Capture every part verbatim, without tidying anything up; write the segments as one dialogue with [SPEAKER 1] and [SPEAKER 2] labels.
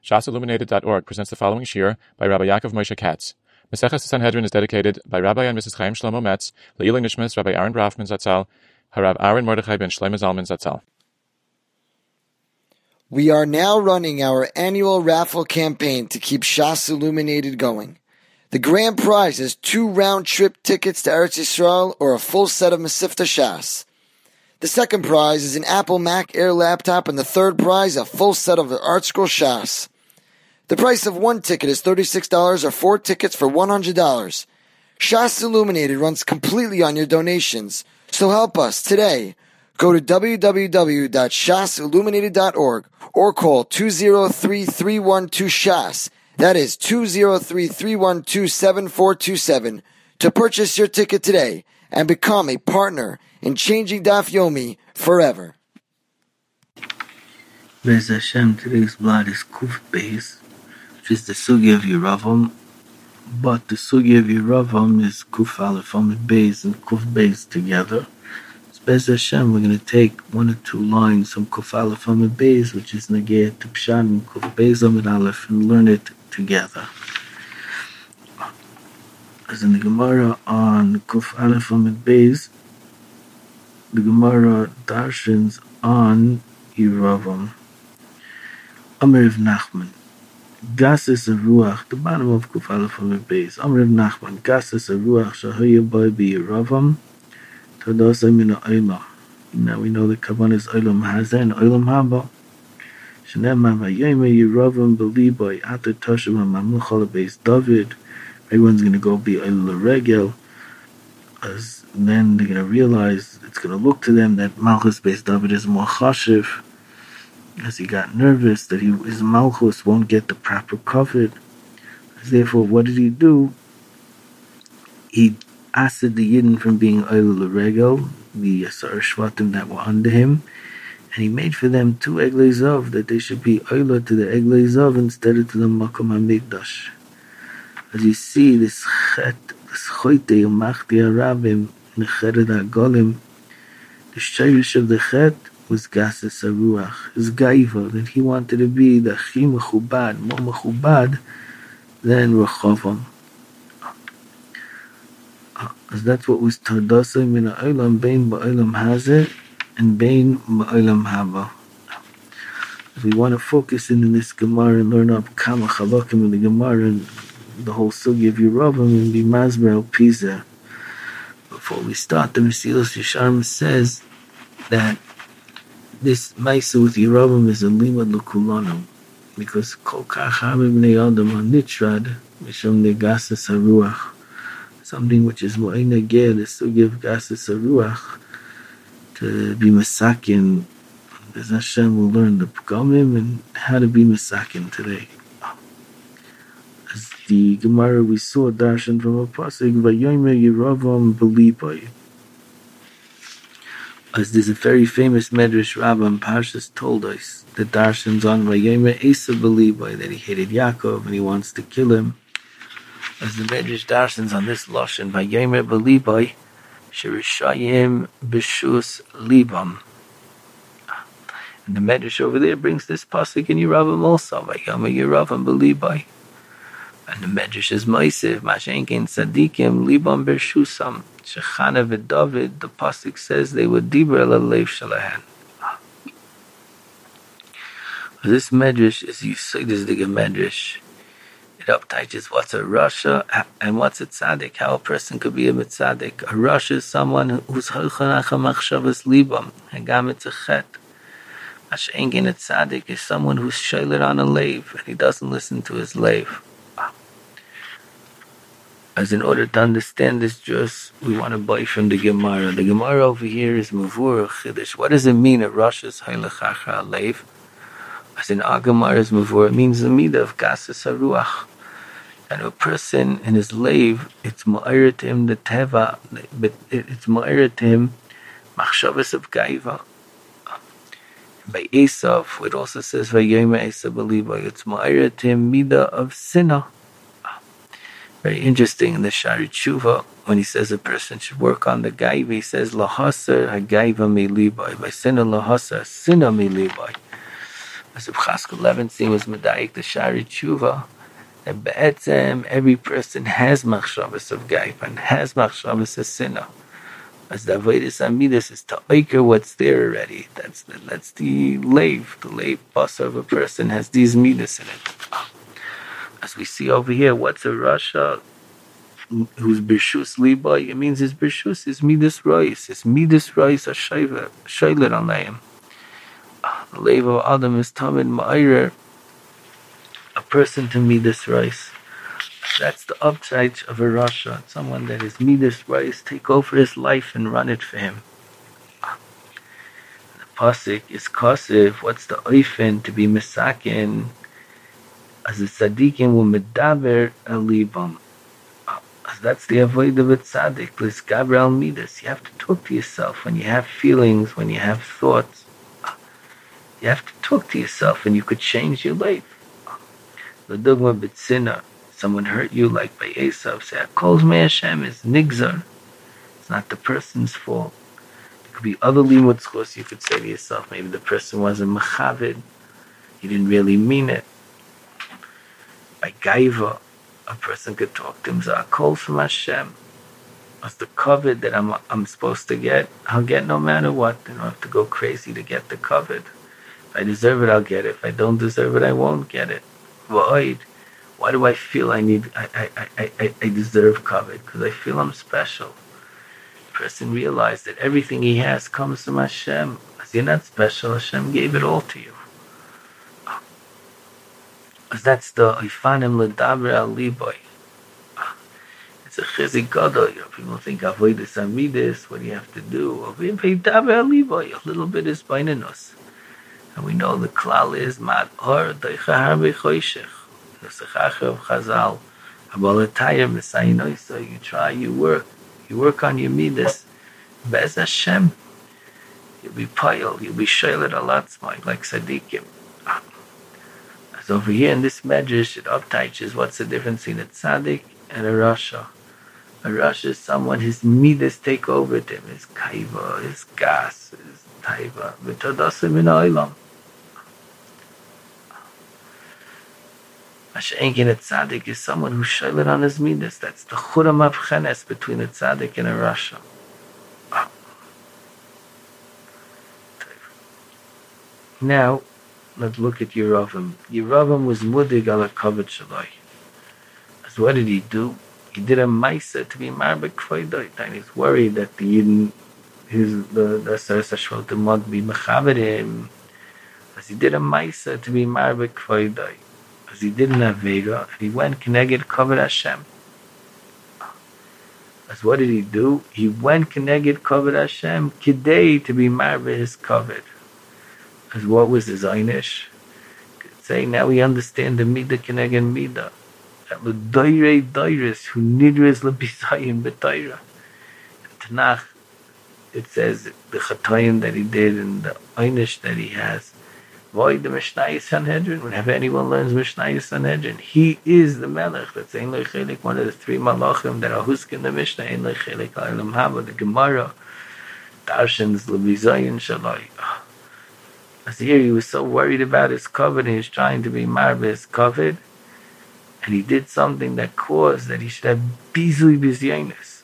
[SPEAKER 1] Shas Illuminated dot org presents the following shir by Rabbi Yaakov Moshe Katz. Maseches Sanhedrin is dedicated by Rabbi and Missus Chaim Shlomo Metz, Le'ilah Nishmas Rabbi Aaron Brafman Zatzal, Harav Aaron Mordechai ben Shlomo Zalman Zatzal.
[SPEAKER 2] We are now running our annual raffle campaign to keep Shas Illuminated going. The grand prize is two round-trip tickets to Eretz Yisrael or a full set of Mesivta Shas. The second prize is an Apple Mac Air laptop, and the third prize a full set of the ArtScroll Shas. The price of one ticket is thirty-six dollars or four tickets for one hundred dollars. Shas Illuminated runs completely on your donations, so help us today. Go to w w w dot shas illuminated dot org or call two zero three, three one two, S H A S. That is two zero three, three one two, seven four two seven to purchase your ticket today and become a partner in changing Daf Yomi forever.
[SPEAKER 3] Bez Hashem, today's blood is Kuf Beis, which is the Sugi of Yeravam, but the Sugi of Yeravam is Kuf Aleph Amid Beis and Kuf Beis together. So Bez Hashem, we're going to take one or two lines from Kuf Aleph Amid Beis, which is Nageh to Pshat and Kuf Beis Amid Aleph, and learn it together. As in the Gemara on Kuf Aleph Amid Beis, the Gemara darshans on Yeravam. Amr Rav Nachman, Gases a Ruach, the bottom of Kuf Aleph Amid Beis. Amr Rav Nachman, Gases a Ruach, Shahaya Boy be Yeravam, Tadasa Mina Oila. Now we know the Kavan is Olam Hazeh and Olam Haba. Shenema Vayeme Yeravam Beli Boy, Ata Tashem HaMamlucha Beis David. Everyone's going to go be Oila Regel. As then they're going to realize, it's going to look to them that Malchus Beis David is more chashiv, as he got nervous that he, his Malchus won't get the proper covet. Therefore, what did he do? He asked the Yidden from being Oil L'Regel, the Asar Shvatim that were under him, and he made for them two Eglei Zov, that they should be Oil to the Eglei Zov instead of to the Makom HaMikdash. As you see, this Chet, this Choyte, Umachti HaRabim, Necheret HaGolim, the Shirish of the Chet was Gases HaRuach, his Gaiva, that he wanted to be the Chi Mechubad, more Mechubad than Rechovam. As that's what was Tardasa Min Ha'olam, Bein Ba'olam Hazeh, and Bein Ba'olam Haba. If we want to focus in, in this Gemara and learn up Kama Chalakim in the Gemara and the whole Sugi of Yeravam and be Masber al Pizah. Before we start, the Mesilas Yesharim says that this Maisa with Yeravam is a limud l'kulanu, because kol kach hamim bnei adam hanitrad mishum negasas haruach, something which is mo'ay negeh, the Sugi of gasas haruach, to be masakin. As Hashem will learn the pgamim and how to be masakin today. As the Gemara we saw darshan from a pasuk, Vayomer Yeravam Beli Boy. As there's a very famous Medrash Rabbah Parshas told us, the darshans on Vayomer Esa Beli Boy, that he hated Yaakov and he wants to kill him. As the Medrash darshans on this lashon, Vayomer Beli Boy, Shirishayim B'Shus Libam. And the Medrash over there brings this pasuk in Yeravam also, Vayomer Yeravam Beli Boy. And the Medrash is Moisev, Mashenkin Tzadikim, Libam Bershusam, Shechana v'David, the pasuk says they were Dibra L'Leiv Shalahan. This Medrash is Yisodis the Medrash. It upteaches what's a Rasha and what's a Tzadik, how a person could be a Mitzadik. A Rasha is someone who's Halchanacha Machshavas Libam, Hagam it's a Chet. Mashenkin a Tzadik is someone who's Shailer on a Leiv, and he doesn't listen to his Leiv. As in order to understand this, just we want to buy from the Gemara. The Gemara over here is Mavur Chiddush. What does it mean? A Rosh is Hailechacha Alev. As in our Gemara is Mavur, it means the midah of Gases HaRuach. And a person in his Leiv, it's Ma'ir to him the Teva, but it's Ma'ir to him Machshavas of Gaiva. By Esav, it also says Vayomer Esa Beli Boy, it's Ma'ir to him midah of Sinah. Very interesting in the Shari Tshuva, when he says a person should work on the gaiva, he says Lahasa Hagaiva me libai. By Sinah Lahasa, Sinah me libai. As if Chaskel Levinstein was Medayik the Shari Tshuva, that Be'etzem, every person has Machshavas of Gaif and has Machshavas of Sinah. As the Avodas Amidus is to oiker what's there already. That's the, that's the lave. The lave basar of a person has these midas in it. As we see over here, what's a Rasha who's Birshus Liba? It means his Birshus is midas rois. His midas rois are shaylet alayim. The lave of Adam is Tamid Ma'ir, a person to midas rois. That's the upside of a Rasha, someone that is midas rois, take over his life and run it for him. The pasuk is kosiv. What's the oifen to be misakin? As the tzaddikim will medaber el libam. As that's the avoid of a tzaddik. Lis Gabriel midas. You have to talk to yourself when you have feelings, when you have thoughts. You have to talk to yourself, and you could change your life. The dogma b'tzina. Someone hurt you, like by Esav, say, "Calls me Hashem is nigzar." It's not the person's fault. It could be other limud schos. You could say to yourself, maybe the person wasn't mechavid. He didn't really mean it. By gaiva, a person could talk to him, say, "Calls from Hashem." What's the covet that I'm I'm supposed to get? I'll get no matter what. I don't have to go crazy to get the covet. If I deserve it, I'll get it. If I don't deserve it, I won't get it. Void. Why do I feel I need, I, I, I, I, I deserve covet? Because I feel I'm special. The person realized that everything he has comes from Hashem. As you're not special, Hashem gave it all to you. As that's the Ifanim L'daber al Liboy. It's a chizik gadol. You know, people think avodas amidus. What do you have to do? L'daber al Liboy. A little bit is bainanus. And we know the klal is mad or deicha harbe choshech. The Sechacha of Chazal, Abalatayim, Messiah, so you try, you work, you work on your midas. Bez Hashem, you'll be pile, you'll be shaylet alatzmai, like Sadiqim. As over here in this medrash, it upteaches what's the difference between a tzaddik and a rasha. A rasha is someone, his midas take over him, his kaiva, his gas, his taiva, v'todasim in ha'olam. Mashenkin a tzaddik is someone who's shaylet on his midas. That's the chura mavchenes between a tzaddik and a rasha. Now, let's look at Yeravim. Yeravim was mudig ala kavod shaloi. So what did he do? He did a maisa to be marbek kvoidot, and he's worried that the Yidden, his the the Aseres HaShvotim might be mechaber him. As he did a maisa to be marbek kvoidot. As he did an Avega, and he went Keneged Kavod Hashem. As what did he do? He went Keneged Kavod Hashem, Kidei to be marbe his Kavod. As what was his Einish? Say now we understand the Midah Keneged Midah. That the Doire Doiris, who Nidres Lebisayim B'Toira. In Tanakh, it says the Chatayim that he did and the Einish that he has. Void the Mishnayos Sanhedrin. Whenever anyone learns Mishnayos Sanhedrin, he is the Melech. That's Ein Lo Chelik, one of the three Malachim that are Husk in the Mishnah. Ein Lo Chelik Ha'olam Haba, the Gemara, Darshans Levizayin Shaloi. As here, he was so worried about his covet, he was trying to be marbe his covet, and he did something that caused that he should have bizui bizyainus.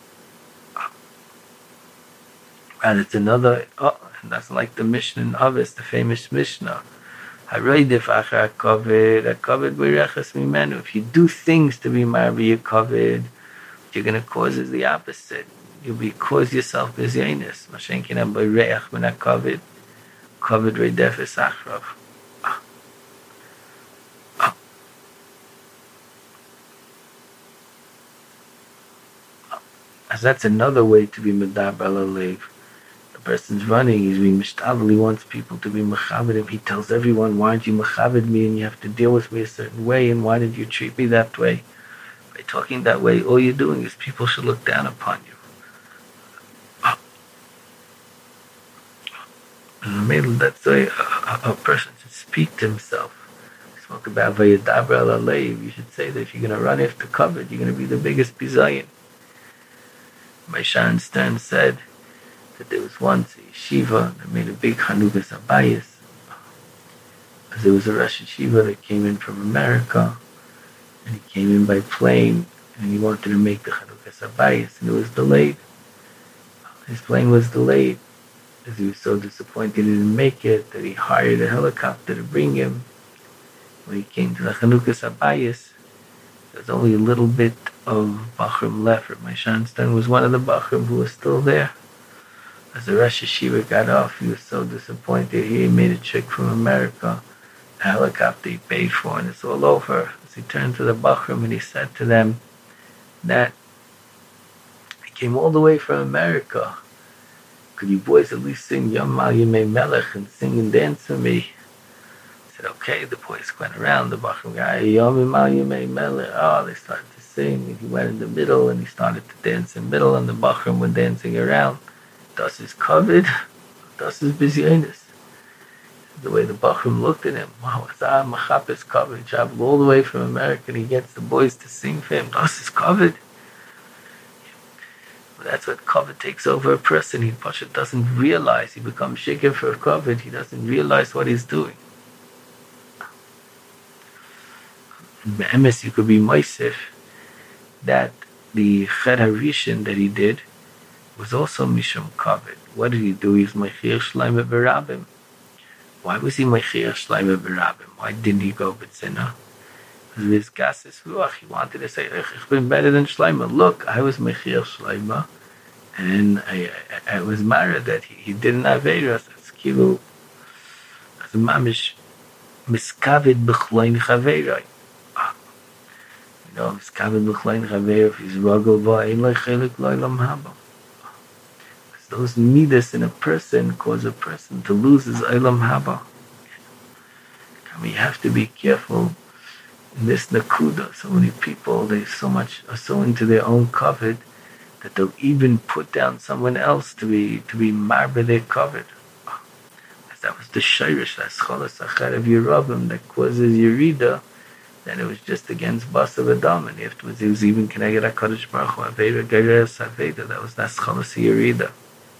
[SPEAKER 3] And it's another. Oh, and that's like the Mishnah in Avis, the famous Mishnah. If you do things to be married, your covet, what you're going to cause is the opposite. You'll be cause yourself bizyainus. Mashenkin am b'reach min hakovet, kovet reidef es achrav. As that's another way to be medaber alev. Person's running, he's being mishtabel, he wants people to be mechaved him. He tells everyone, why aren't you mechaved me and you have to deal with me a certain way, and why did you treat me that way? By talking that way, all you're doing is people should look down upon you. And maybe that's the way a, a, a person should speak to himself. We spoke about vayedaber al alev. You should say that if you're going to run after covet, you're going to be the biggest bizayin. My Sharon Stern said that there was once a yeshiva that made a big Hanukkah Sabayis. there was a Rosh Yeshiva that came in from America, and he came in by plane, and he wanted to make the Chanukas Habayis, and it was delayed. His plane was delayed, as he was so disappointed he didn't make it, that he hired a helicopter to bring him. When he came to the Chanukas Habayis, there was only a little bit of Bachrim left. My Shanstein was one of the Bachrim who was still there. As the Rosh Yeshiva got off, he was so disappointed. He made a check from America, a helicopter he paid for, and it's all over. As he turned to the Bachrim and he said to them that he came all the way from America. Could you boys at least sing Yom Al Yemei Melech and sing and dance for me? I said, okay. The boys went around. The Bachrim guy, Yom Al Yemei Melech. Oh, they started to sing. And he went in the middle and he started to dance in the middle, and the Bachrim were dancing around. Das is covered. Das is bizyonis. The way the Bachrim looked at him, wow, Azar Machap is covered. Traveled all the way from America and he gets the boys to sing for him. Das is covered. That's what covet takes over a person. He doesn't realize. He becomes shaken for covet. He doesn't realize what he's doing. In Be'emes, you could be Moisef that the Ched HaRishon that he did was also Mishum Kavod. What did he do? He was Meichiach Shleima B'Rabim. Why was he Meichiach Shleima B'Rabim? Why didn't he go B'Tzina? Because of his Gases Ruach. He wanted to say, Ich bin better than Shleima. Look, I was Meichiach Shleima, and I, I, I was married that he, he didn't have Eiras. That's Kilu. As a Mamish Miskavid B'Chlein Chaveiroi. You know, Miskavid B'Chlein Chaveiroi, if he's Ragel Va'in Lai Chelik Lo'ilam Haba. Those midas in a person cause a person to lose his Eilam Haba. I mean, you have to be careful in this Nakuda. So many people, they so much are so into their own covet that they'll even put down someone else to be to be marba their covet. That was the Shirish, that Scholas Achar of Yerubim that causes Yerida. Then it was just against Basav Adam, and afterwards he was even connected to HaKadosh Baruch Hu, Aveira Geres Aveda. That was that Scholas Yerida.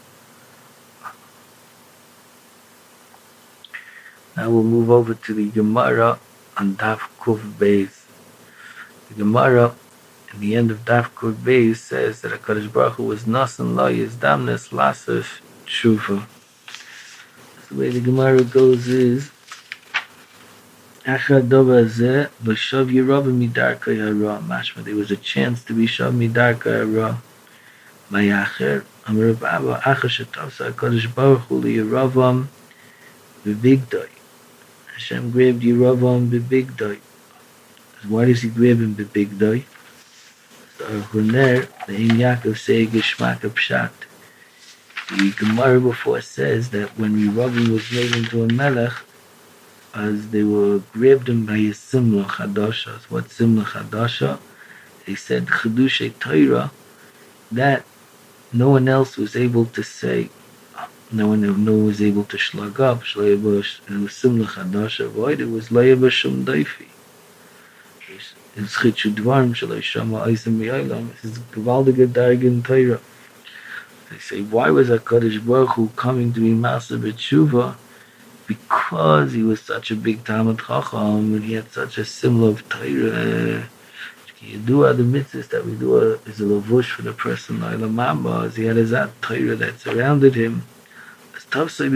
[SPEAKER 3] Now we'll move over to the Gemara on Daf Kuf Beis. The Gemara in the end of Daf Kuf Beis says that HaKadosh Baruch Hu was Nasan Lo Yizdamnes Lasef Tshuva. The way the Gemara goes is Achad Dova Zeh V'Shav Yerubim Midarkei Hara. Mashma, there was a chance to be Shav Midarkei Hara. Vayacher Amar Rav Abba Achar Shetavsa HaKadosh Baruch Hu LiYeravam V'Bigdoi. Hashem grabbed Yeravam B'Bigdoi. Why does he grab him B'Bigdoi? So Huner, the Ein Yaakov say Geshmak Pshat. The Gemara before says that when Yeravam was made into a melech, as they were grabbed him by his Simla Chadasha. What Simla Chadasha? They said Chedushay Torah, that no one else was able to say. No one, no one was able to shlag up. It was Simla Chadasha. Void. It was Layaba Shum Daifi. It's Chitchu Dvarim Shalai Shama Eisem Mi'aylam. It's Gvaldiga Dargin Torah. They say, why was HaKadosh Baruch Hu coming to be Master B'Tshuva? Because he was such a big Talmud Chacham and he had such a symbol of Torah. You do the mitzvahs that we do is a lavush for the person Lailam Haba, as he had his Torah that surrounded him. Hashem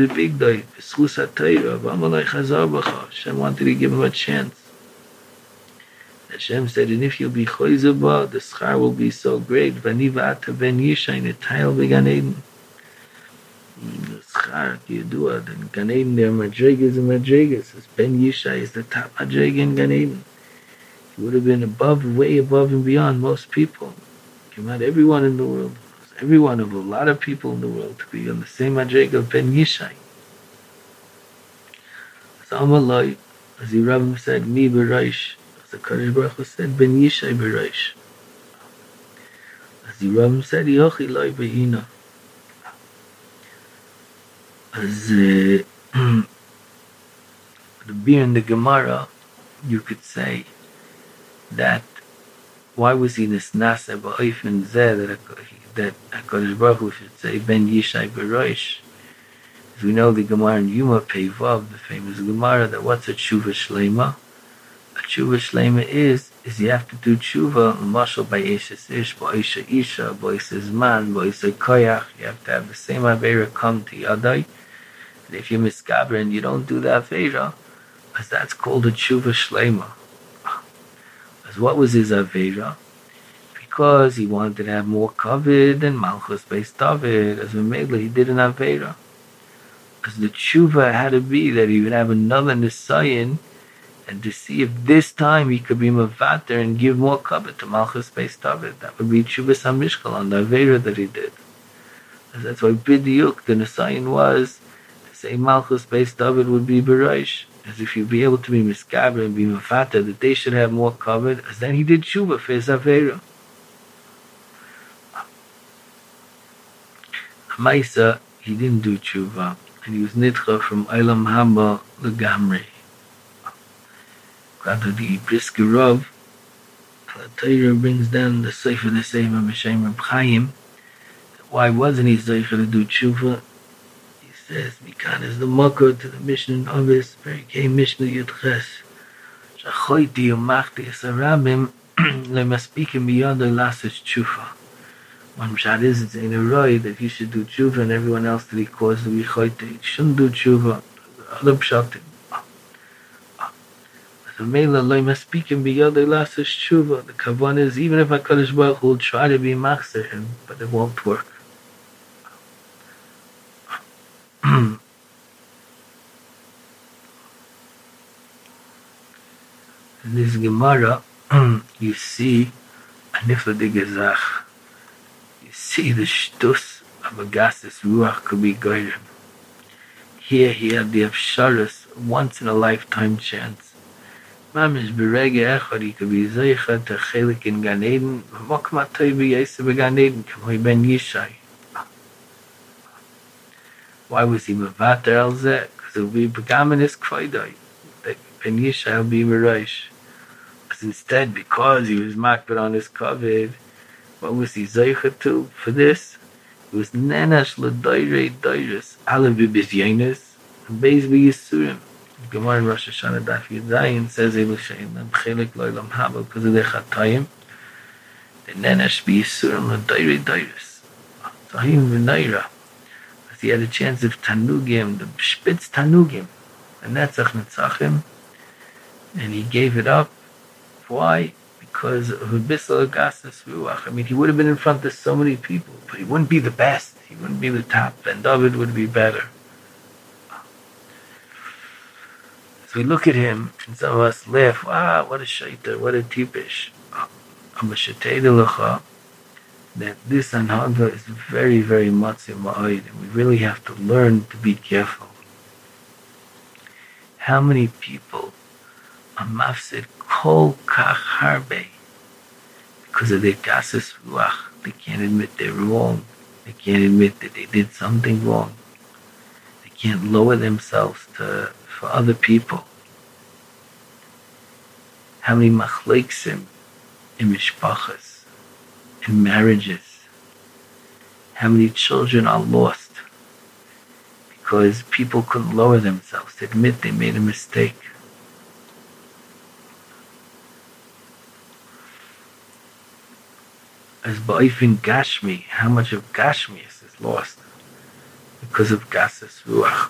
[SPEAKER 3] wanted to give him a chance. Hashem said, and if you'll be choizah, the schar will be so great. Vaniva ata ben yishai netayel began Eden. The schar, Yedua, then Gan Eden, there are madrigas and madrigas. Ben Yishai is the top madriga in Gan Eden. He would have been above, way above and beyond most people. Came out everyone in the world. Every one of a lot of people in the world to be on the same madriga of Ben Yishai. As Amalai, as the Rabbim said, Mi B'Raish. As the Kadosh Baruch Hu said, Ben Yishai B'Raish. As the Rabbim said, Yochi Lai Be'ina. As uh, the beer in the Gemara, you could say that why was he this Nasa Ba'ofen Zeh that that HaKadosh Baruch Hu should say Ben Yishai B'Rosh? As we know the Gemara in Yuma Peivav, the famous Gemara, that what's a tshuva shlema? A tshuva shlema is, is you have to do tshuva, l'mashal by Eshes Ish, by Isha Isha, by Isha Zman, by Isha Koyach. You have to have the same Aveira come to Yadai. And if you're miskaber and you don't do the Aveira, as that's called a tshuva shlema. As what was his Aveira? Because he wanted to have more kavod than Malchus based David. As Mamela, he did an Aveira. As the tshuva had to be that he would have another Nisayan, and to see if this time he could be Mavater and give more kavod to Malchus based David. That would be tshuva samishkal on the Aveira that he did. As that's why Bidiyuk, the Nisayan was to say Malchus based David would be Bereish. As if you'd be able to be Miskaber and be Mavater, that they should have more kavod. As then he did tshuva for his Aveira. Maisa, he didn't do tshuva, and he was nitcha from Eilam Haba Legamri. Rather, the Brisker Rav, the Torah brings down the Sefer the Sefer B'Shem Reb Chaim. Why wasn't he Zeicher to do tshuva? He says, Mikan is the makor to the Mishnah in Avis, Perikei Mishnah Yudches. Shachoyti umachti esarabim lemaspikim biyadoi lasis tshuva. One pshat is, it's in a roy that he should do tshuva and everyone else that he caused to be choyte, he shouldn't do tshuva. Other pshat, the Mela loy maspikim biyadoi lasis tshuva. The kavan is, even if HaKadosh Baruch Hu will try to be machzer him, but it won't work. In this Gemara, you see a niflade gezach. You see the shtus of a gases ruach could be goyim. Here he had the afsharas, once in a lifetime chance. Mamish berege echad, he could be zeicha to chelik in Gan Eden, v'mokma toy b'yesa b'Gan Eden, k'moi ben Yishai. Why was he mevater al zeh? Because it would be begamen his kvoidai. That ben Yishai will be mereish. But instead, because he was makbid on his kavod, what was he zeicha to for this? It was nenash l'doirei doiris, ale v'bizyenis, and beis v'yisurim. Gemara in Rosh Hashanah Daf Yudayin says Elu she'en lam chelik lo'elam haba because of the chatayim. The nenash v'yisurim l'doirei doiris. Zahim v'naira. He had a chance of Tanugim, the Spitz Tanugim, and Netzach Netzachim, and he gave it up. Why? Because of a Bissel Gasas Ruach. I mean, he would have been in front of so many people, but he wouldn't be the best. He wouldn't be the top, and David would be better. So we look at him, and some of us laugh, wow, what a shaiter, what a tipish. I'm a shaiter lecha. That this anhaga is very, very matzah ma'od, and we really have to learn to be careful. How many people are mafsid kol kach harbe because of their gases ruach? They can't admit they're wrong. They can't admit that they did something wrong. They can't lower themselves to for other people. How many machleksim in mishpachas, in marriages? How many children are lost because people couldn't lower themselves to admit they made a mistake? As ba'ifin gashmi, how much of gashmius is lost because of gases ruach?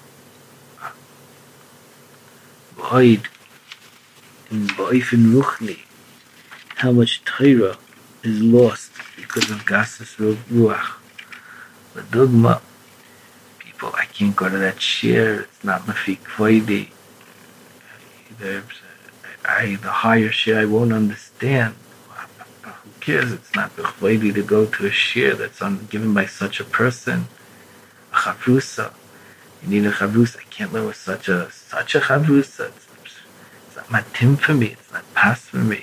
[SPEAKER 3] Ba'id in ba'ifin ruchni, how much Torah is lost because of gases ruach. The dogma, people, I can't go to that shir, it's not mafik kvoidi. Either I, the higher shir I won't understand. Who cares? It's not the kvoidi to go to a shir that's on, given by such a person. A chavrusa. You need a chavrusa. I can't live with such a such a chavrusa. It's, it's not matim for me. It's not pas for me.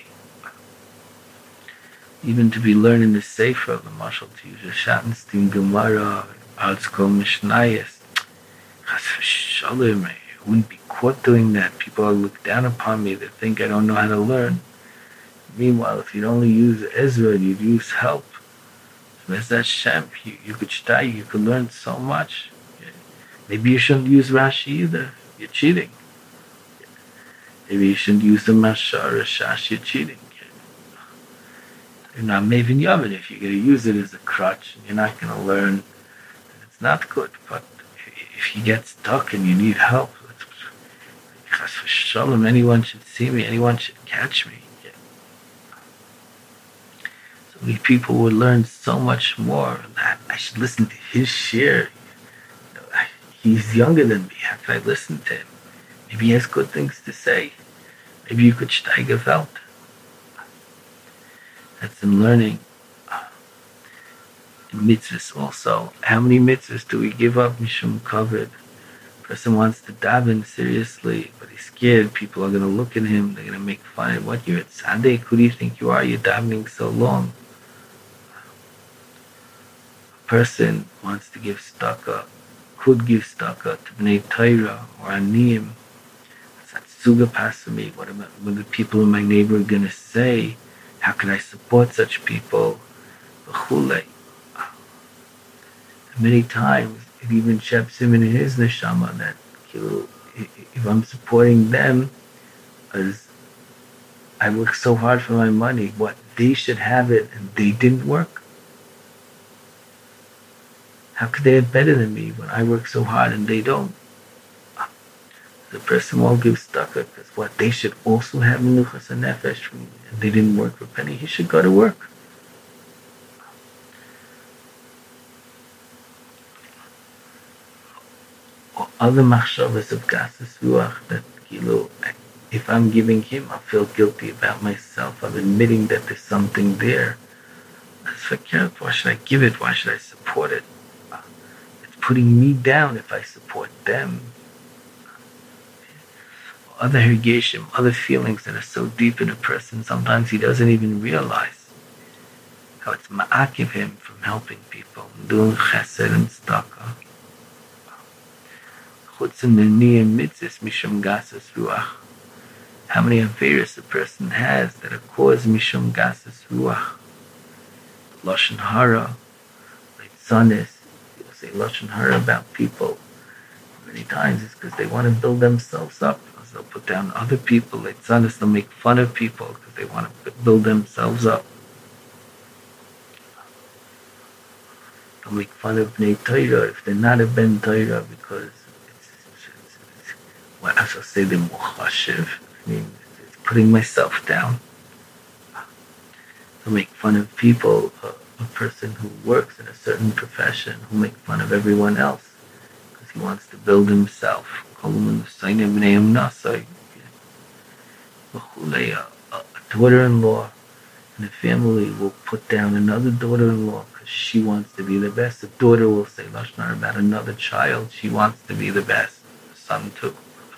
[SPEAKER 3] Even to be learning the Sefer, the Marshal to use a Schattenstein Gemara, Altzko Mishnayos. Chas v'shalom, I wouldn't be caught doing that. People will look down upon me. They think I don't know how to learn. Meanwhile, if you'd only use Ezra, you'd use help. Where's that Shem? You, you could study, you could learn so much. Maybe you shouldn't use Rashi either. You're cheating. Maybe you shouldn't use the Mashar or Shash. You're cheating. You're not Maven Yavin if you're going to use it as a crutch. You're not going to learn. It's not good. But if you get stuck and you need help, Chas v'shalom, anyone should see me. Anyone should catch me. Yeah. So many people would learn so much more. That I should listen to his share. You know, I, he's younger than me. How can I listen to him? Maybe he has good things to say. Maybe you could steiger Welt. That's in learning. In mitzvahs also. How many mitzvahs do we give up? Mishum covered. Person wants to daven seriously, but he's scared. People are going to look at him. They're going to make fun of what you're at Tzaddik. Who do you think you are? You're davening so long. A person wants to give tzedakah, could give tzedakah to Bnei Torah or Aniyim. That's suga pas for me. What, am I, what are the people in my neighborhood going to say? How can I support such people? V'chulei. Many times, it even sheps him in his neshama that if I'm supporting them, as I work so hard for my money, what they should have it and they didn't work. How could they have better than me when I work so hard and they don't? The person won't give tzedakah because what they should also have menuchas hanefesh and they didn't work for a penny. He should go to work. Or other machshavas of gasas ruach that kilo, if I'm giving him, I feel guilty about myself. I'm admitting that there's something there. That's verkehrt. Why should I give it? Why should I support it? It's putting me down if I support them. Other hergeshim, other feelings that are so deep in a person, sometimes he doesn't even realize how it's ma'akiv him from helping people, doing chesed and tzedakah. Chutz and mitzvahs mishum gasas ruach. How many averos a person has that are caused mishum gasas ruach? Lashon hara, like zonis. People say lashon hara about people. Many times it's because they want to build themselves up. They'll put down other people. Like zonis, they'll make fun of people because they want to build themselves up. They'll make fun of Bnei Torah if they're not a Ben Torah because well, I shall say the muchashiv. I mean, it's putting myself down. To make fun of people, uh, a person who works in a certain profession, who make fun of everyone else because he wants to build himself. A, a daughter-in-law in a family will put down another daughter-in-law because she wants to be the best. A daughter will say lashon hara about another child. She wants to be the best. The son too.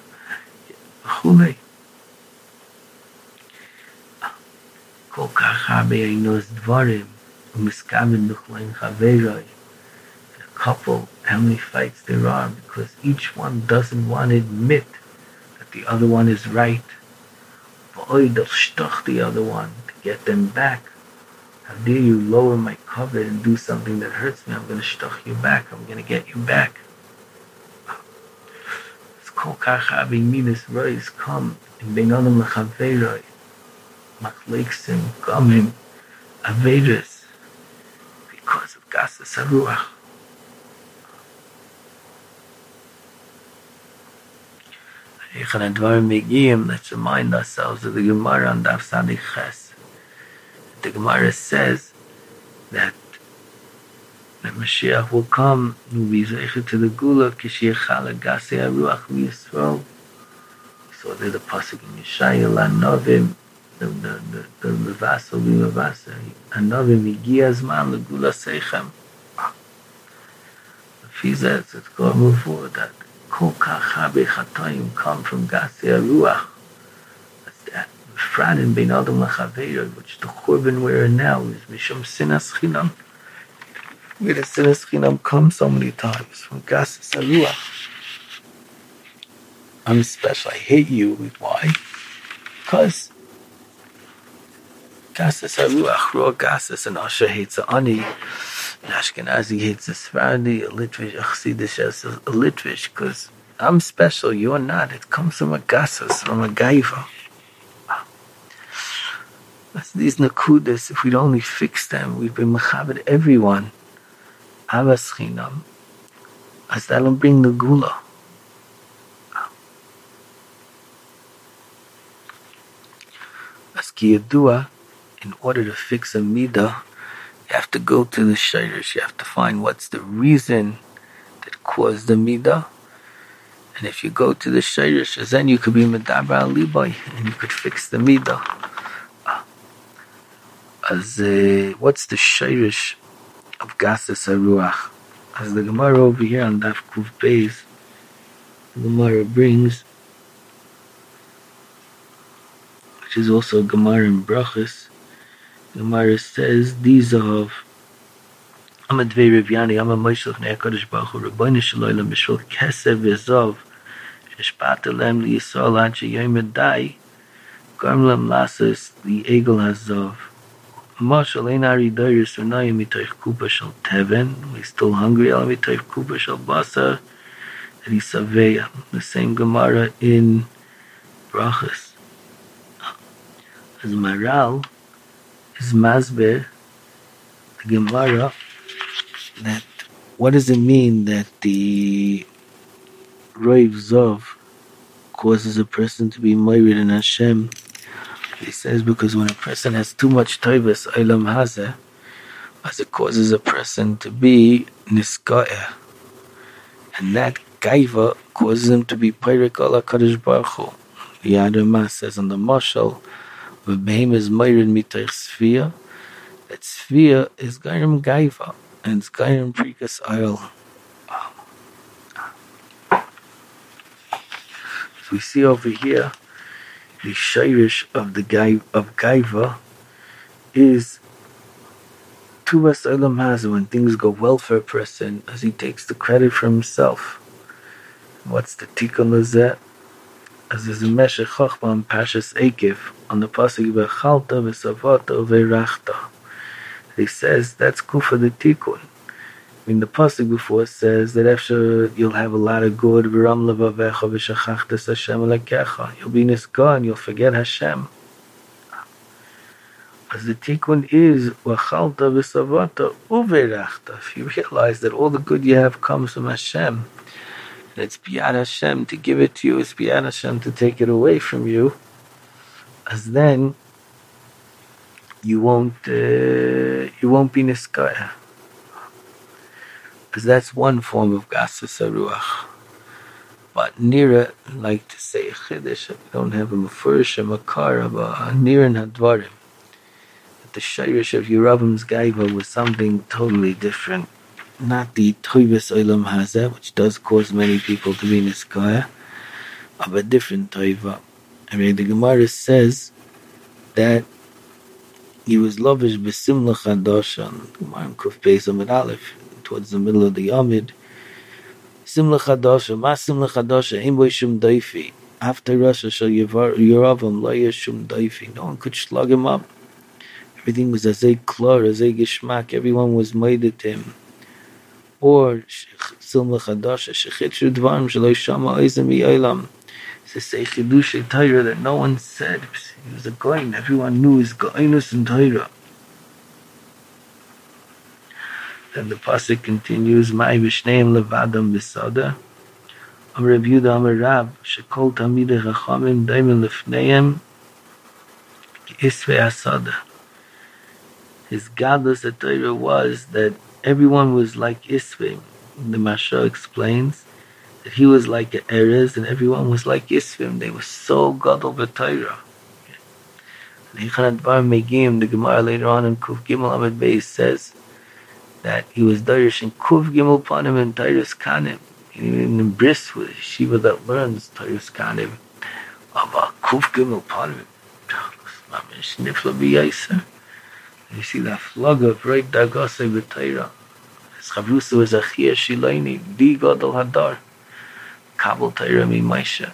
[SPEAKER 3] Kol kach harbe einos dvarim u'miskaven duchlein chaveroi. In a couple, how many fights there are because each one doesn't want to admit that the other one is right. V'oi they'll shtoch the other one to get them back. How dare you lower my cover and do something that hurts me? I'm going to shtoch you back. I'm going to get you back. Kol kach harbe midas rois come in bein adam lechaveroi. Machleksim, Gomim, Averis, because of Gasas HaRuach. Eichan Advarim Megiyim, let's remind ourselves of the Gemara on Daf Sadik Ches. The Gemara says that the Mashiach will come and be zeicher to the Gula, Kishiachal Gasei HaRuach Yisrael. So there's a pasuk in Yeshaya, Lanovim, the the the the Mavasa will be Mavasa. Anovim Igia Zman Legula Seichem. If he says it's going to move forward that Kol Kach Harbe Chatayim come from Gasei HaRuach. That's that Fran in Bein Adam L'Chaveiro, which the Churban we're in now is Mishum Sinas Chinam. Where the Sinas Chinam comes so many times from Gasei HaRuach. I'm special. I hate you. Why? Because Gasas HaRuach, Ruach Gasas, and Asher hates Ani. Ashkenazi hates a Sephardi, a Litvish, a Chassidish as a Litvish, because I'm special, you're not. It comes from a gassas, from a gaiva. That's these nakudas, if we'd only fix them, we'd be mechabed everyone. Avas chinam. As that'll bring the gula. As ki yadua, in order to fix a midah, you have to go to the shayrish. You have to find what's the reason that caused the midah. And if you go to the shayrish, then you could be medaber al libay, and you could fix the midah. As uh, what's the shayrish of gasas haruach? As the Gemara over here on Daf Kuf Beis, the Gemara brings, which is also a Gemara in Brachas. The Gemara says these are of Amad Vei Rav Yani, Amad Moshe Lefnei HaKadosh Baruch Hu, Rabbeinu Shalom B'Shul Kesef V'Zov, Sheshpat Elem LiYisrael Ad Sheyom Edai, Garm Lem Lasses Li'Egel Hazov. Mashal Einari Dayris Renayim Mitoich Kupa Shal Teven. We're still hungry. Al Mitoich Kupa Shal Basar Risaveya. The same Gemara in Brachas. As Maral is Masber, the Gemara, that what does it mean that the Roiv Zov causes a person to be Moirid in Hashem? He says because when a person has too much toivus olam hazeh, as it causes a person to be niska'eh, and that gaiva causes him to be peirik ala kadosh baruch hu. The Yad says on the mashal, v'behem is meirid mitoich sfiyah, that sfiyah is gairim gaiva, and it's gairim prikas oil. So we see over here, the shayrish of the gai of gaiva is tuvas olam hazeh, when things go well for a person, as he takes the credit for himself. What's the tikkun lazeh? As there's a meshech chochma on Pashas Ekev on the pasuk v'chalta v'savata v'rachta. He says that's kufa the tikkun. I mean, the pasuk before says that after you'll have a lot of good, v'ram levavecha v'shachachtas Hashem alekecha. You'll be nisga and you'll forget Hashem. As the tikkun is v'chalta v'savata uverachta. If you realize that all the good you have comes from Hashem, and it's biyad Hashem to give it to you, it's biyad Hashem to take it away from you, as then you won't uh, you won't be niskaya. Because that's one form of gasas haruach. But nira, like to say a chiddush, we don't have a mefurish, a makar, but a nira and hadvarim. That the shayrish of Yeravam's gaiva was something totally different. Not the toivus olam hazeh, which does cause many people to be niskaya, of a different toiva. I mean, the Gemara says that he was lavish b'simla chadasha, Gemara Kuf Beis Amud Aleph, towards the middle of the Amid. Simla chadasha, ma simla chadasha, ein boi shum daifi. After Rosh Hashanah Yeravam, lo yesh shum daifi. No one could slug him up. Everything was azay klor, azay geshmak. Everyone was made to him. Or simla chadasha, shechitru dvarim shelo shama oizem mi'olam. It's a say chidush Torah that no one said. He was a goyin. Everyone knew his goyinus in Torah. And the pasuk continues, "Mai b'shneim levadam b'sada." Amar Reb Yehuda Amar Rav, shekol tamidei chachamim daimen lefneihem isvei asada. His godless at Torah was that everyone was like Isvei. The Masha explains that he was like an Erez and everyone was like Isvim. They were so gadol b'Torah. And Hechanat Bar Megim, the Gemara later on in Kuf Gimel Amud Beis says that he was Darish in Kuf Gimel Panim and Tyrus Kanim. Even in Bris, with a Shiva that learns Tyrus Kanim. About Kuf Gimel Panim. Nifla b'Yaiser. You see that flug of right Dagase b'Torah. His Chavrusa was Achia Shilaini, Di Gadol Hadar. Kabul Torah mi Maisha.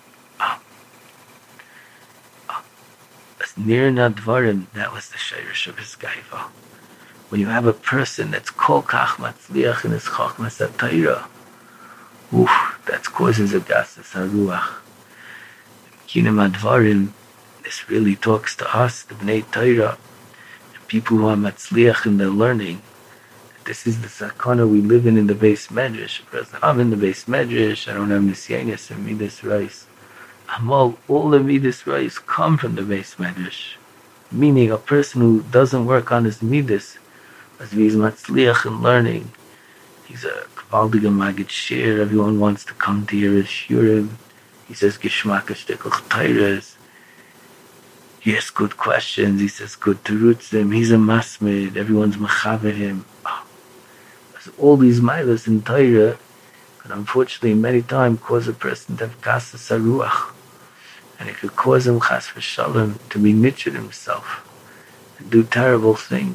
[SPEAKER 3] As near Nadvarim, that was the Shirish of his Gaiva. when you have a person that's kol kach matzliach in his chachmas HaTorah, oof, that causes a gasas haruach. Kinam advarim, this really talks to us, the Bnei Torah, and people who are matzliach in their learning. This is the sakana we live in in the base medrash. Because I'm in the base medrash, I don't have nisyanis and midas rice. All, all the midas rice come from the base medrash. Meaning a person who doesn't work on his midas, as he's matzliach in learning, he's a kavaldige magid shir, everyone wants to come to hear his shurim. He says gishmakash tekach tayres. He asks good questions, he says good terutzim, he's a masmid, everyone's mechaver him. Oh. So all these milas in Torah could unfortunately many times cause a person to have gasas haruach. And it could cause him chas v'shalom to be nitchid himself and do terrible things.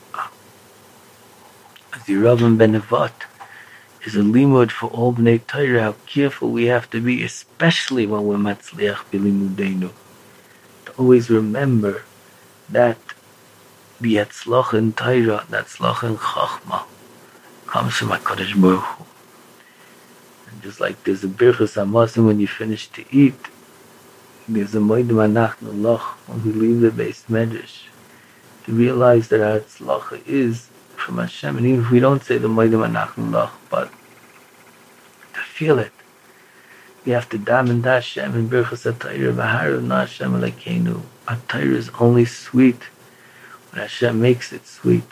[SPEAKER 3] As the Rav Ben Nevat is a limud for all Bnei Torah, how careful we have to be, especially when we're matzliach b'limudeinu. To always remember that the atzlach in Torah, the atzlach in Chachma, comes from HaKadosh Baruch Hu. And just like there's a birchas hamasim when you finish to eat, there's a moedim anachnu lach when we leave the base medrash, to realize that our tzlacha is from Hashem, and even if we don't say the moedim anachnu lach, but to feel it, we have to daven to Hashem in birchas HaTorah, v'harav na Hashem Elokeinu. Our Torah is only sweet when Hashem makes it sweet,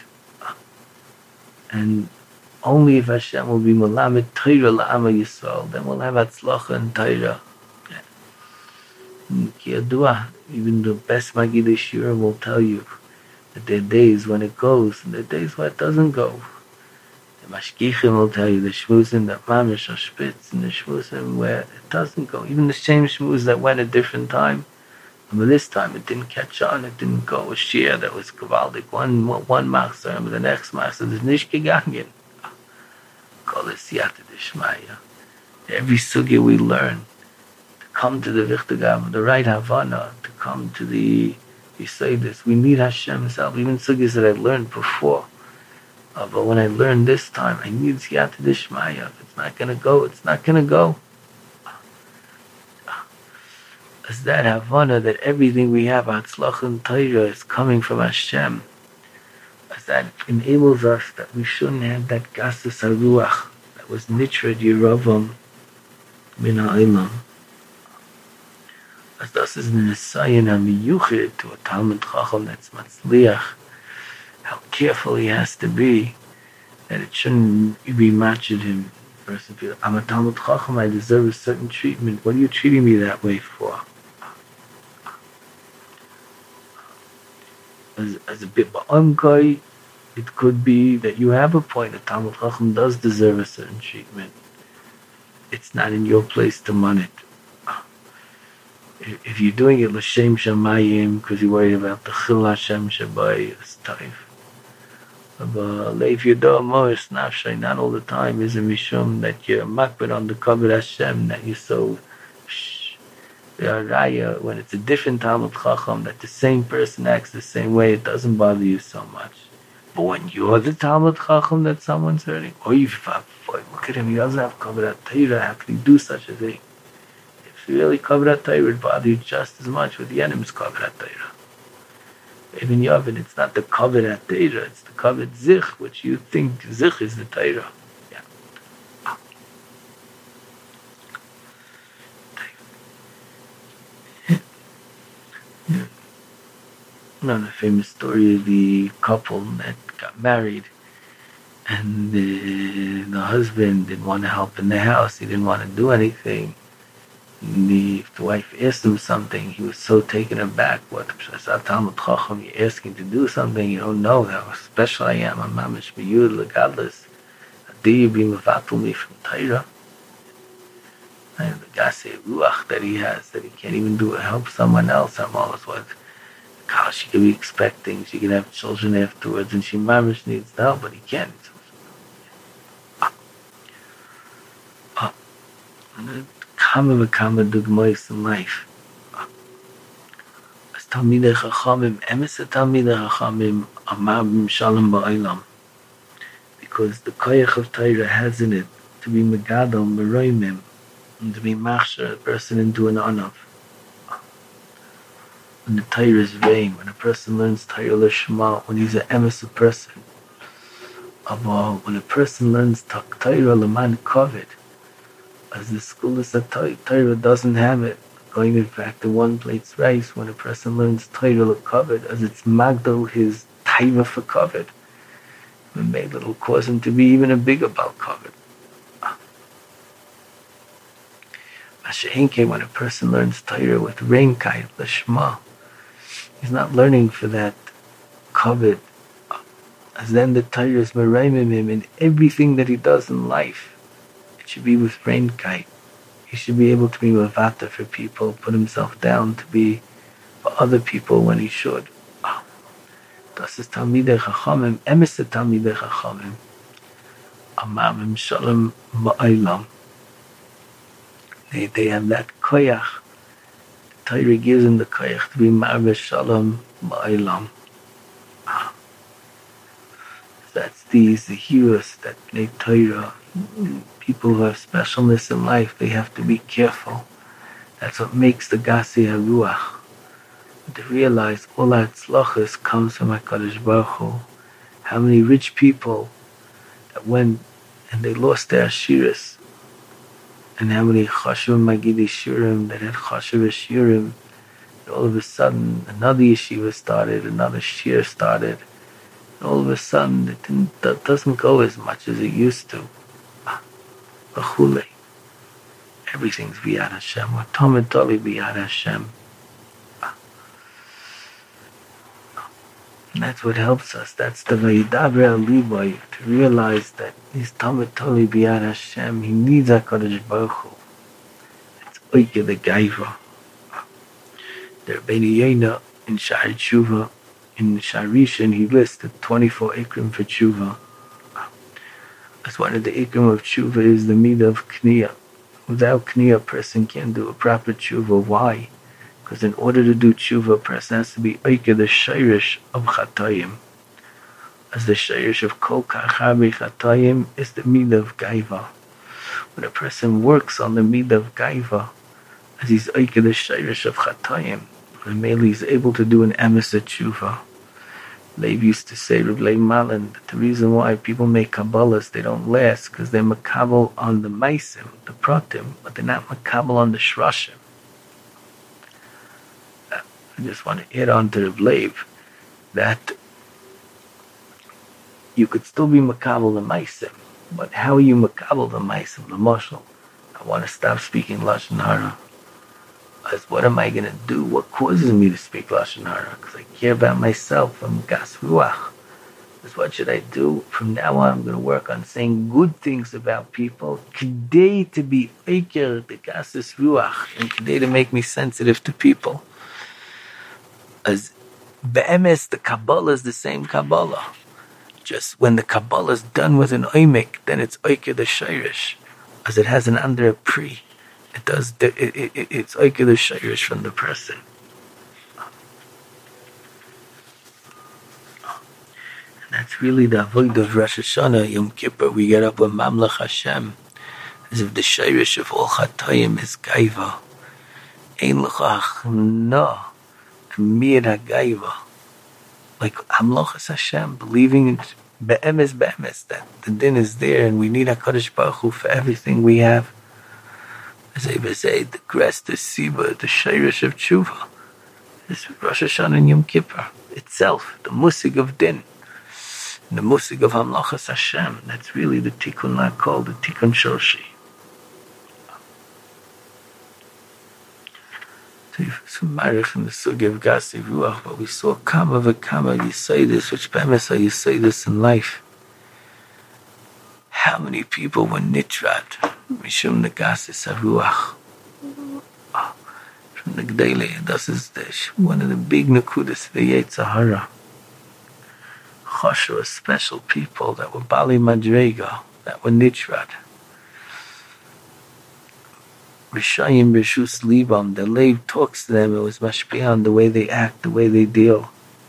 [SPEAKER 3] and only if Hashem will be melamed Torah la'am Yisrael, then we'll have atzlacha in Torah. Even the best Magidei Shiurim will tell you that there are days when it goes and there are days when it doesn't go. The Mashgichim will tell you the shmuzim that mamish are spitz and the shmuzim where it doesn't go. Even the same shmuz that went a different time, but this time it didn't catch on, it didn't go. A shir that was gavaldik, one one machzor, and the next machzor is nish gegangen. Kol es siyata d'shmaya. Every sugya we learn, come to the Vichtagav, the right Havana, to come to the Yisaydas. We need Hashem's help. Even sugyas that I learned before. Uh, but when I learned this time, I need Siyata Dishmaya. If it's not going to go, it's not going to go. As that Havana, that everything we have, Hatzlach and Torah, is coming from Hashem. As that enables us that we shouldn't have that Gasas HaRuach that was Nitred Yeravam Min HaIlam. As das is an Esayin HaMiyuchid to a Talmud Chacham that's Matzliach, how careful he has to be, that it shouldn't be matched him. Person feels, I'm a Talmud Chacham, I deserve a certain treatment. What are you treating me that way for? As, as a bit ba'amkai, it could be that you have a point, a Talmud Chacham does deserve a certain treatment. It's not in your place to man it. If you're doing it l'shem shamayim because you're worried about the chil Hashem shabai, it's tough. But if you're doing more snapshay, not all the time, is a mishum that you're makbid on the cover Hashem, that you're so shh, raya, when it's a different Talmud Chacham, that the same person acts the same way, it doesn't bother you so much. But when you're the Talmud Chacham that someone's hurting, oh, you look at him, he doesn't have cover Torah, how can he do such a thing? If you really cover Torah, it bother you just as much with the enemy's cover Torah. Even Yavin, it's not the cover Torah, it's the covered zich, which you think zich is the Torah. Yeah. Yeah. No, the famous story of the couple that got married, and the, the husband didn't want to help in the house, he didn't want to do anything. The, the wife asked him something, he was so taken aback. What? Talmud Chacham, you're asking to do something, you don't know how special I am. I'm mamish b'yud legadlus. Do you be mevatel me from Torah? And the gasei ruach that he has, that he can't even do it, help someone else. I'm always what? Gosh, she could be expecting, she could have children afterwards, and she mamish needs the help, but he can't. Uh, uh, Kama v'kama dugmois in life. As Talmidei Chachamim, emes Talmidei Chachamim, amar b'mishalom ba'olam. Because the koyach of Torah has in it to be megadol, meroimim, and to be machshir a person into an onav. When the Torah is vain, when a person learns Torah l'shma, when he's an emes person, Aval, when a person learns Torah l'man kovid, as the school is that Torah doesn't have it, going in fact to one plate's rice, when a person learns Torah l'kovid, as it's magdal his taiva for kovid, maybe it'll cause him to be even a bigger bal kovid. Mashenke, when a person learns Torah with reinkayt l'shma, he's not learning for that kovid, as then the Torah is meraimim him in everything that he does in life. It should be with reinkayt. He should be able to be mavata for people, put himself down to be for other people when he should. Das ist Talmidei Chachamim, emes Talmidei Chachamim, amar b'mishalom ba'olam. They they have that koyach. The Torah gives him the koyach to be mar b'shalom ba'olam. That's these the heroes that play Torah. People who have specialness in life, they have to be careful. That's what makes the Gasi HaRuach. To realize all our tzlachas comes from HaKadosh Baruch Hu. How many rich people that went and they lost their ashiras, and how many chashuv magidi shurim that had chashuv shurim, and all of a sudden another yeshiva started, another shir started, and all of a sudden it didn't, that doesn't go as much as it used to. B'chulei. Everything's b'yad Hashem. What Talmud Toli b'yad Hashem. And that's what helps us. That's the Vayidaber al Liboy, to realize that he's Talmud Toli b'yad Hashem. He needs HaKadosh Baruch Hu. It's Oike the Gaiva. The Rebbeinu Yonah in Sha'ar Tshuva, in Sha'ar Rishon, he listed twenty-four ikrim for Tshuva. As one of the ikrim of Tshuva is the midah of Kniya. Without Kniya, a person can't do a proper Tshuva. Why? Because in order to do Tshuva, a person has to be Oike the Shayrish of Chatayim. As the Shayrish of Kol Kachabi Chatayim is the midah of Gaiva. When a person works on the midah of Gaiva, as he's Oike the Shayrish of Chatayim, and mainly he's able to do an emes Tshuva. Leib used to say, Reb Leib Malin, that the reason why people make Kabbalahs, they don't last, because they're makabel on the Maisim, the Pratim, but they're not makabel on the Shrashim. I just want to add on to Reb Leib that you could still be makabel the Maisim, but how are you makabel the Maisim, the Mashal? I want to stop speaking Lashon Hara. As what am I going to do? What causes me to speak Lashon Hara? Because I care about myself. I'm Gas Ruach. As what should I do? From now on, I'm going to work on saying good things about people. Today to be Eiker, the Gas Ruach. And today to make me sensitive to people. As Be'emes, the Kabbalah is the same Kabbalah. Just when the Kabbalah is done with an Oimik, then it's Eiker the Shayrish. As it has an under a pre. It does. It, it, it, it's like the shayrish from the person. And that's really the avoid of Rosh Hashanah, Yom Kippur. We get up with Mamlech Hashem, as if the shayrish of all Chatayim is Gaiva. Ein l'chach no, mir Gaiva. Like Hamlochas Hashem, believing in be'emes be'emes that the din is there, and we need HaKadosh Baruch Hu for everything we have. As I say, the crest, the siba, the shayrish of tshuva, is Rosh Hashanah and Yom Kippur itself, the musig of din, and the musig of Hamlachas Hashem. That's really the tikkun lakol, the tikkun shorshi. So you marich in the sugi of Gasi Ruach, but we saw kama v'kama you say this, which bemes you say this in life. How many people were nitrat? Mishum Negasis HaRuach. From the G'dayle, this is the, one of the big Nakudas of the Yetzer Hara. Choshu, special people that were Bali Madrega, that were Nitrat. Rishayim Rishus Libam, the Lev talks to them, it was mashpia on the way they act, the way they deal.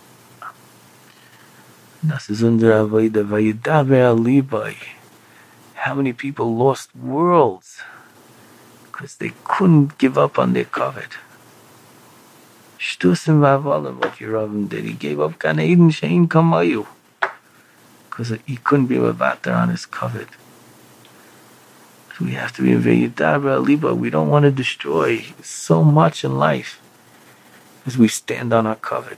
[SPEAKER 3] Das ist unsere Avodah, Vayidaber Libai. How many people lost worlds because they couldn't give up on their covet? Shtusim v'avalim, what Yeravim did. He gave up Gan Eden Shein Kamayu because he couldn't be mevater on his covet. So we have to be in Vayidaber Libai. We don't want to destroy so much in life as we stand on our covet.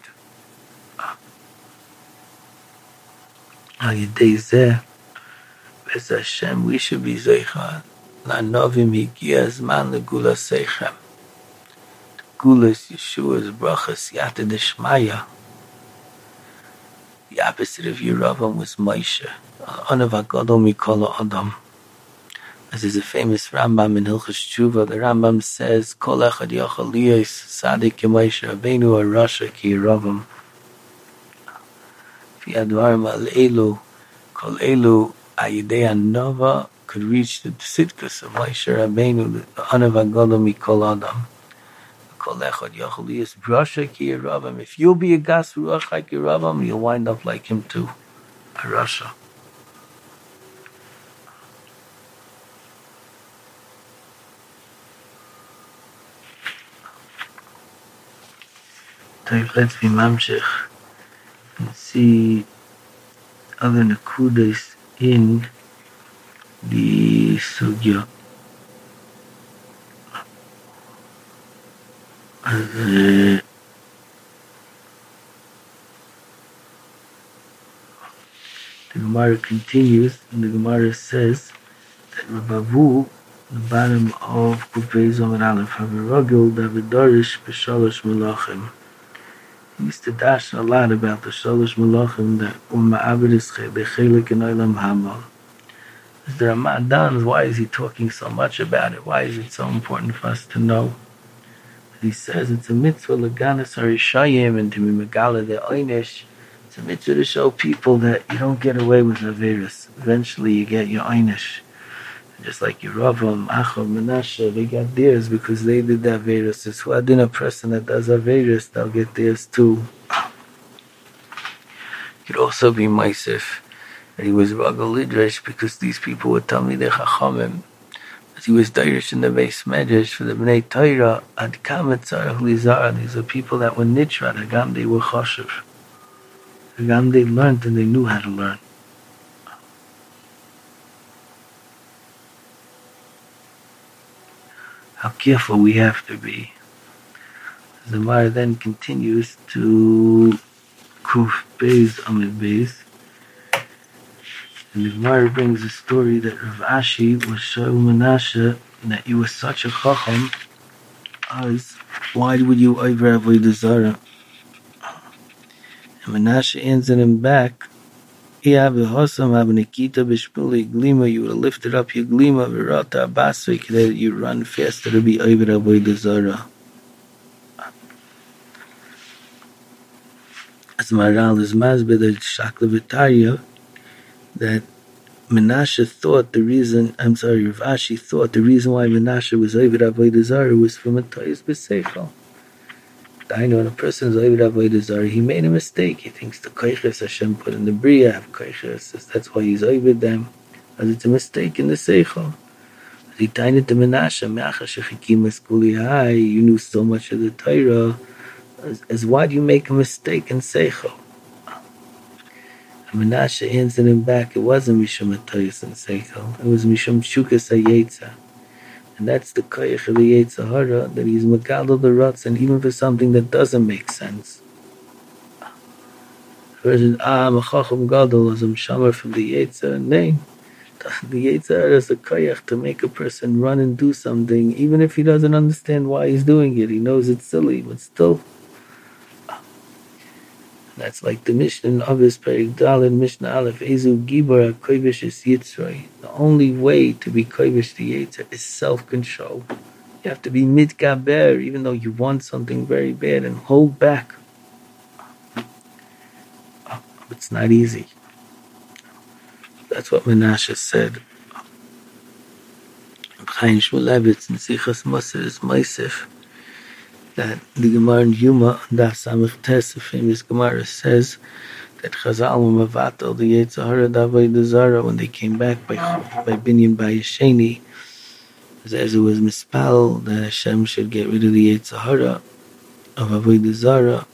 [SPEAKER 3] Al-Yedei Zeh, Bez Hashem, we should be Zeicha. La'novim higia zman legula seichem. Gulas Yeshua's brachas Yata Deshmaya. The opposite of Yeravam was Moshe. Anav HaGadol Mikol Adam. As is a famous Rambam in Hilchos Tshuva, the Rambam says, Kol echad yochel liyos sadik ki Moshe Rabbeinu or Rasha ki Yeravam. V'yadvarim al elu, kol elu ayidei anova could reach the tzidkus of Moshe Rabbeinu, the Anav HaGadol Mikol Adam. Kol echad yochel liyos Rasha ki Yeravam. If you'll be a gas ruach like Yeravam, you'll wind up like him too, a Rasha. Let's be mamshech and see other nakudas in the sugya. As uh, the Gemara continues, and the Gemara says that Rabavu, the bottom of Kufay Zomar Aleph, Havaragil Davidarish B'Shalosh Melachim. He used to dash a lot about the Shalosh Melachim that Umma'abedis Chelik in Olam Hamal. As the Ramadan, why is he talking so much about it? Why is it so important for us to know? He says it's a mitzvah Laganas Harishayim and to be Megala the Oynish. It's a mitzvah to show people that you don't get away with Averis. Eventually you get your Oynish. Just like Yeravam, Achab, Menashe, they got theirs because they did the Averis. It's who a person that does Averis, they'll get theirs too. It could also be Maisif, that he was Ragal Lidresh because these people would tell me they're Chachamim. As he was Dairish in the base Medrash for the Bnei Torah, Ad Kametzar, Lizara, these are people that were Nitra, Hagam, they were Choshev. Hagam, they learned and they knew how to learn. How careful we have to be. The Gemara then continues to Kuf Beis Amid Beis. And the Gemara brings a story that Rav Ashi was Shaul Menashe, that you were such a Chacham, as why would you over Avodah Zarah? And Menashe answered him back, you would have lifted up your glima virata basvik that you run faster to be over Avodah Zarah. As Maral is Mazbeh the Shakla V'Tarya, that Menashe thought the reason, I'm sorry, Rav Ashi thought the reason why Menashe was over Avodah Zarah was from a Toyes B'Seichel. I know when a person is over Avodah Zarah, he made a mistake. He thinks the koiches Hashem put in the Bria have koiches, that's why he's over them. As it's a mistake in the Seichel. As he tied it to Menashe, Me'acha shechikim eskuli hai, you knew so much of the Torah, as, as why do you make a mistake in Seichel? And Menashe answered him back, it wasn't Mishum Atoyis in Seichel, it was Mishum Shukas HaYetza. And that's the koyach of the Yetzer Hara, that he's megadol the ruts, and even for something that doesn't make sense. Versus, ah, I'm a chacham gadol, as I'm shamar from the Yetzer. Nay, the Yetzer Hara is a koyach to make a person run and do something, even if he doesn't understand why he's doing it. He knows it's silly, but still. That's like the Mishnah of his Perik Daled Mishnah Aleph Ezu Gibor HaKoivish is Yitzray. The only way to be Koivish the Yetzer is self-control. You have to be mitgaber, even though you want something very bad, and hold back. It's not easy. That's what Menashe said. Chaim Shmulevitz in Sichas Moser is Meisif that the Gemara in Yuma, Daf Samech Tes, a famous Gemara, says that Chazal were Mavatal, the Yetzer Hara Avodah Zarah, when they came back by by Binyan Bayesheni, as it was mispal that Hashem should get rid of the Yetzer Hara of Avodah Zarah.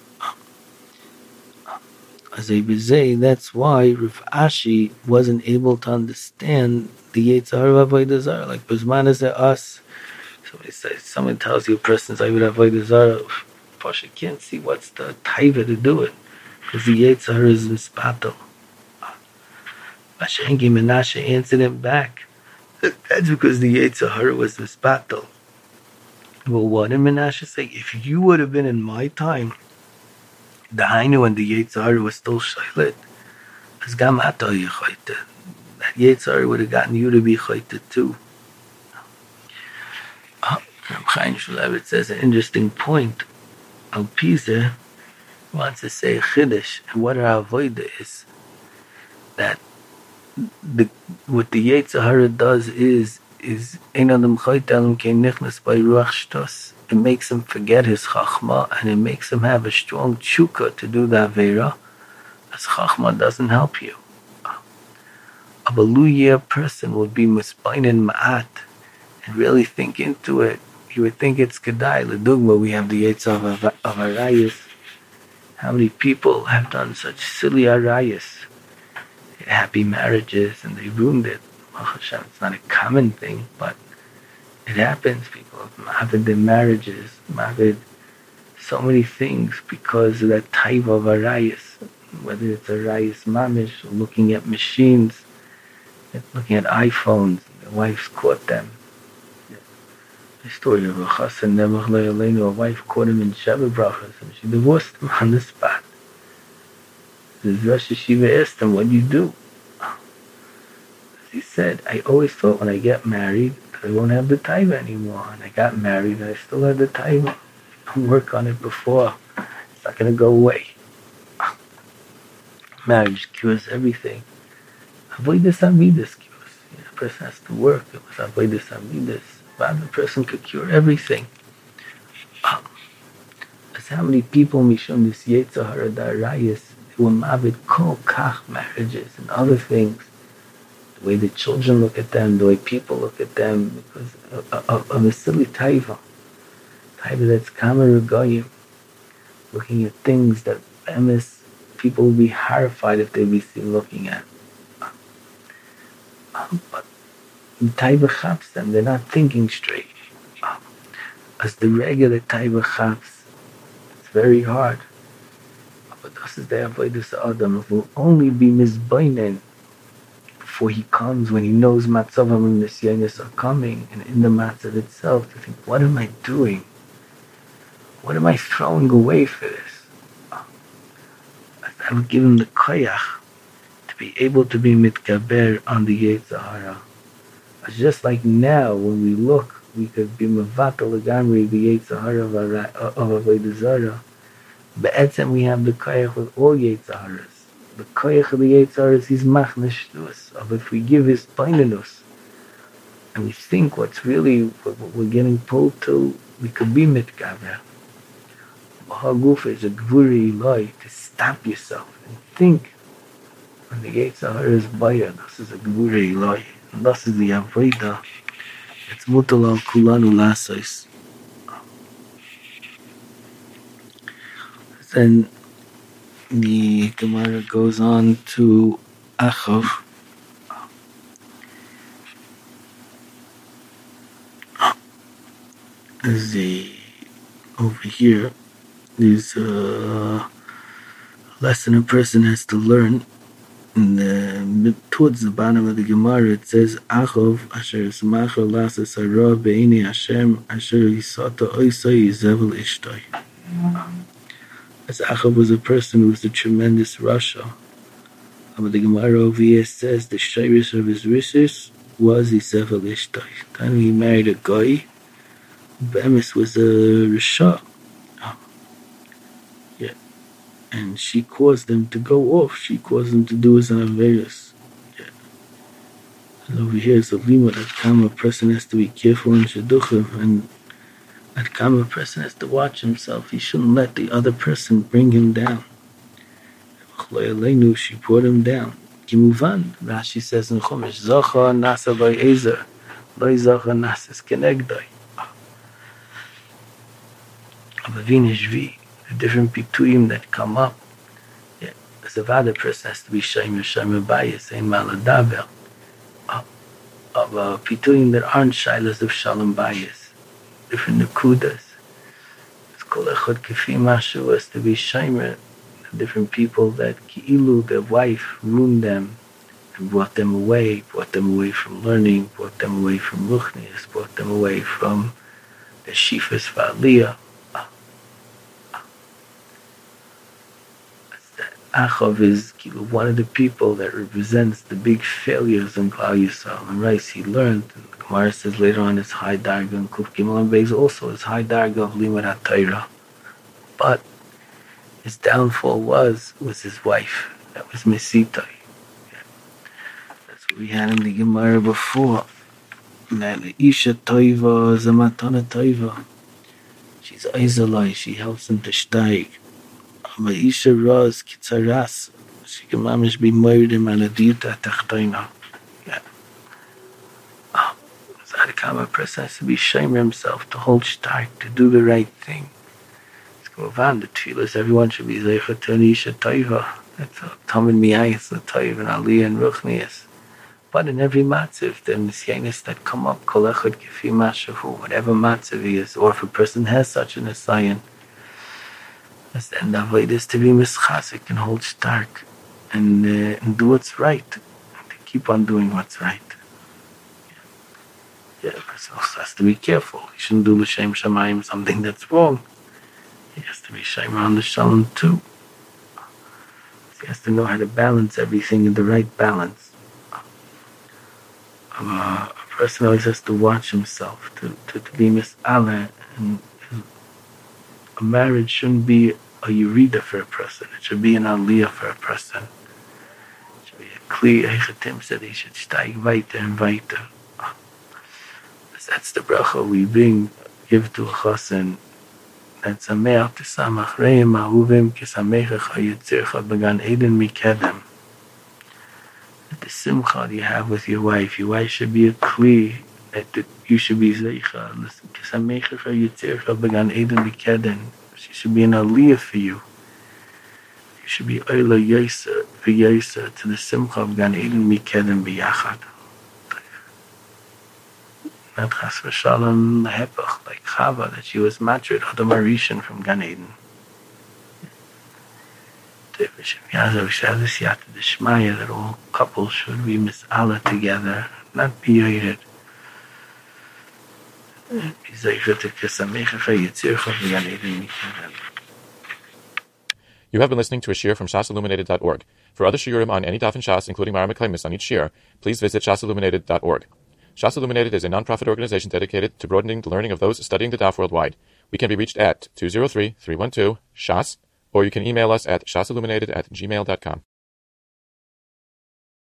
[SPEAKER 3] As a bezei, that's why Rav Ashi wasn't able to understand the Yetzer Hara of Avodah Zarah. Like Bizman is us. Somebody says, someone tells you a person's Avodah Zarah, Pasha can't see what's the taiva to do it, because the Yetzer Hara is mispatel. Mashengi Menashe answered him back. That's because the Yetzer Hara was mispatel. Well, what did Menashe say? If you would have been in my time, the Hainu when the Yetzer Hara was still shaylet, as gam ato yechoyte. That Yetzer Hara would have gotten you to be choyte too. Uh, Chaim Shmulevitz says an interesting point. Al Pizeh wants to say chiddush, and what our avodah is that the what the Yetzer Hara does is is ein adam choyte alam kein nichnas by ruach shtos. It makes him forget his chachma, and it makes him have a strong tshuka to do the avera, as chachma doesn't help you. A baluyah person would be mispainin ma'at and really think into it. You would think it's kedai. L'dugma, we have the Yetzer of, of arayas. How many people have done such silly arayas? Happy marriages, and they ruined it. It's not a common thing, but it happens. People have mavid their marriages, mavid so many things because of that type of arayas. Whether it's arayas mamish, or looking at machines, looking at iPhones, their wives caught them. The story of a chassan, Nebuch Le'aleinu, a wife caught him in Sheva Brachas, and she divorced him on the spot. The Rosh Yeshiva asked him, what do you do? He said, I always thought when I get married, I won't have the time anymore. And I got married, and I still had the time. I'll work on it before. It's not going to go away. Marriage cures everything. Avodas Amidas cures. You know, a person has to work. It was Avodas Amidas. But the person could cure everything. Um, that's how many people, Mishum, this Yetzer Hara Darayas, they were mavid kol kach marriages and other things. The way the children look at them, the way people look at them, because of, of, of a silly taiva. Taiva that's kamer regoyim. Looking at things that M S people would be horrified if they'd be seen looking at. Um, but the taiva chaps them, they're not thinking straight. Um, as the regular taiva chaps, it's very hard. But this is the avodas adam. It will only be mizbainen before he comes, when he knows matzavam and nisyanis are coming, and in the matzav itself, to think, what am I doing? What am I throwing away for this? I would give him the koyach to be able to be mitgaber on the Yetzer Hara. It's just like now, when we look, we could be mevatel legamri the Yetzer Hara of Avodah Zarah. Be'etzem we have the koyach with all Yetzer Haras. The koyach of the Yetzer Hara is his machnesh to us. Of if we give his painenus, and we think what's really what we're getting pulled to, we could be mitgaber. Bahaguf is a gvuri eloi, to stop yourself and think. When the Yetzer Hara is baya, this is a gvuri eloi, and this is the avodah. It's mutal al kulanu lasos. Then the Gemara goes on to Achav. The over here is a lesson a person has to learn. In the, towards the bottom of the Gemara, it says, Achav asher smacha lasas hara be'ini Hashem asher yisata oisai yizevel ishtoi. As Achav was a person who was a tremendous rasha. But the Gemara over here says the shayrish of his rishis was yizevel ishtoi. Then he married a guy. Bemis was a rasha. Yeah. And she caused him to go off. She caused him to do his anavirus. Yeah. And over here is a limit at Kama. A person has to be careful in Shidduchim, and at Kama, a person has to watch himself. He shouldn't let the other person bring him down. She brought hove down. Kimuvan, Rashi says in Chumash, Zocha nasa loy ezer, loy zocha nasas kenegdoi. Avavin Shvi, the different pituyim that come up. Yeah, as a other person has to be Shaimer, Shaimer Bayis, Ein Maladaber. Of uh, pituyim that aren't shilas of Shalom Bayis. Different Nakudas. It's called Echad Kefi Mashu, has to be Shaimer. Different people that Ki'ilu, their wife, ruined them and brought them away, brought them away from learning, brought them away from Ruchnias, brought them away from the Shifas V'Aliyah. Achov is one of the people that represents the big failures in Klal Yisrael. And Rice, he learned, and the Gemara says later on, his high darga and Kuf Gimel and Beis also his high darga of Limud HaTorah. But his downfall was was his wife. That was Mesitoi. Yeah. That's what we had in the Gemara before. That Isha Toiva is a Matana Toiva. She's Eizalai, she helps him to steig. But Isha Raz Kitzaras, she can mamish be married him on a dieta tachtoina. Yeah. Oh, Zadikam, a person has to be shamer himself, to hold stark, to do the right thing. Van the tefillas, everyone should be zeicha to an Isha Toiva. That's a Talmud Miyayis, the Toiv and Aliyah and Ruchnias. But in every matziv, the nisyanis that come up, kol echad kefi mashavu, whatever matziv he is, or if a person has such an asayan, that's the end of it is to be mischasik and hold stark and, uh, and do what's right, and to keep on doing what's right. Yeah, yeah, a person also has to be careful. He shouldn't do l'shem shamayim something that's wrong. He has to be shamer on the shalom too. He has to know how to balance everything in the right balance. Uh, a person always has to watch himself, to, to, to be mis'ala, and a marriage shouldn't be a yurida for a person. It should be an aliyah for a person. It should be a kli. Eichatim said he should steig weiter and weiter. That's the bracha we bring, give to a chassan. That's a me'al tisamach reim ahuvim kisamecha chayitzircha began eden mikedem. The simcha you have with your wife, your wife should be a kli that you should be zeicha. Kisamecha chayitzircha began eden mikedem. She should be an aliyah for you. You should be oila yesa v'yesa to the simcha of Gan Eden mikedem biyachad. Not chas v'shalom hepach, like Chava, that she was matrid Adam Arishan from Gan Eden. We should have this yata d'shmaya that all couples should be mis'ala together, not be yoyred. You
[SPEAKER 1] have been listening to a shiur from shas illuminated dot org. For other shiurim on any daf in Shas, including Mara Meklemis on each shiur, please visit shas illuminated dot org. Shas Illuminated is a non-profit organization dedicated to broadening the learning of those studying the daf worldwide. We can be reached at two zero three, three one two, S H A S, or you can email us at shasilluminated at gmail dot com.